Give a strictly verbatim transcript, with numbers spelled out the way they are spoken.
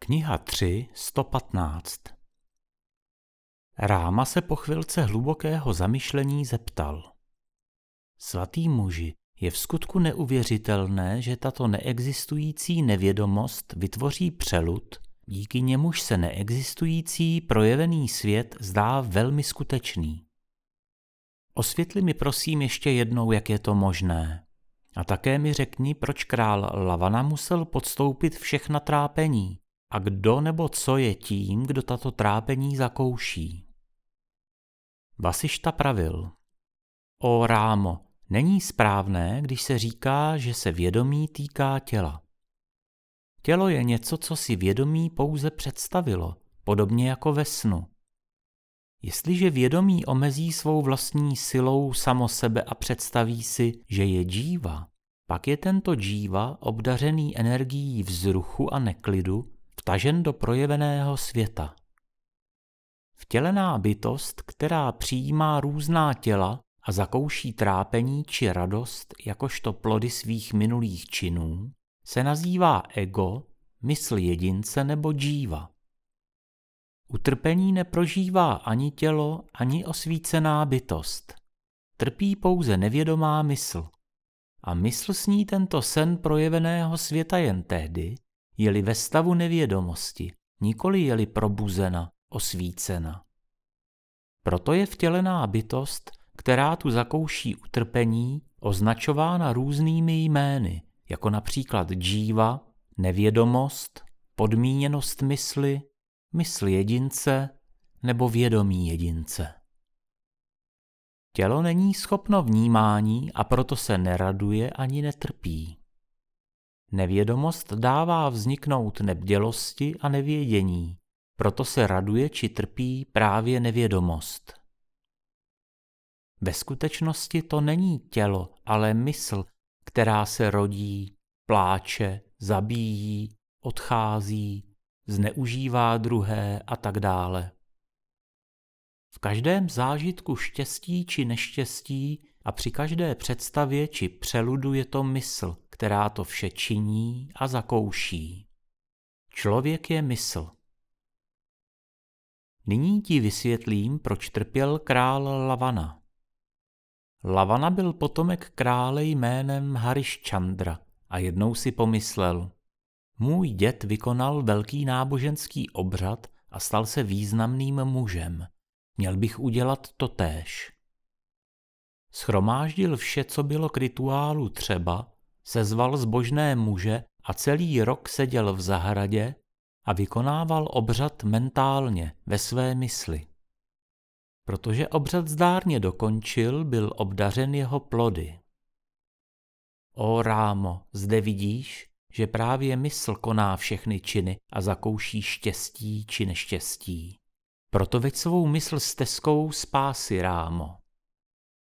Kniha tři, sto patnáct. Ráma se po chvilce hlubokého zamyšlení zeptal. Svatý muži, je v skutku neuvěřitelné, že tato neexistující nevědomost vytvoří přelud, díky němuž se neexistující projevený svět zdá velmi skutečný. Osvětli mi prosím ještě jednou, jak je to možné. A také mi řekni, proč král Lavana musel podstoupit všechna trápení a kdo nebo co je tím, kdo tato trápení zakouší. Vasišta pravil. O Rámo, není správné, když se říká, že se vědomí týká těla. Tělo je něco, co si vědomí pouze představilo, podobně jako ve snu. Jestliže vědomí omezí svou vlastní silou samo sebe a představí si, že je džíva, pak je tento džíva obdařený energií vzruchu a neklidu vtažen do projeveného světa. Vtělená bytost, která přijímá různá těla a zakouší trápení či radost jakožto plody svých minulých činů, se nazývá ego, mysl jedince nebo džíva. Utrpení neprožívá ani tělo, ani osvícená bytost. Trpí pouze nevědomá mysl. A mysl sní tento sen projeveného světa jen tehdy, je-li ve stavu nevědomosti, nikoli je-li probuzena, osvícena. Proto je vtělená bytost, která tu zakouší utrpení, označována různými jmény, jako například džíva, nevědomost, podmíněnost mysli, mysl jedince nebo vědomí jedince. Tělo není schopno vnímání a proto se neraduje ani netrpí. Nevědomost dává vzniknout nebdělosti a nevědění, proto se raduje či trpí právě nevědomost. Ve skutečnosti to není tělo, ale mysl, která se rodí, pláče, zabíjí, odchází, zneužívá druhé a tak dále. V každém zážitku štěstí či neštěstí a při každé představě či přeludu je to mysl, která to vše činí a zakouší. Člověk je mysl. Nyní ti vysvětlím, proč trpěl král Lavana. Lavana byl potomek krále jménem Hariščandra a jednou si pomyslel, můj děd vykonal velký náboženský obřad a stal se významným mužem. Měl bych udělat totéž. Shromáždil vše, co bylo k rituálu třeba, sezval zbožné muže a celý rok seděl v zahradě a vykonával obřad mentálně ve své mysli. Protože obřad zdárně dokončil, byl obdařen jeho plody. O Rámo, zde vidíš, že právě mysl koná všechny činy a zakouší štěstí či neštěstí. Proto veď svou mysl stezkou spásy, Rámo.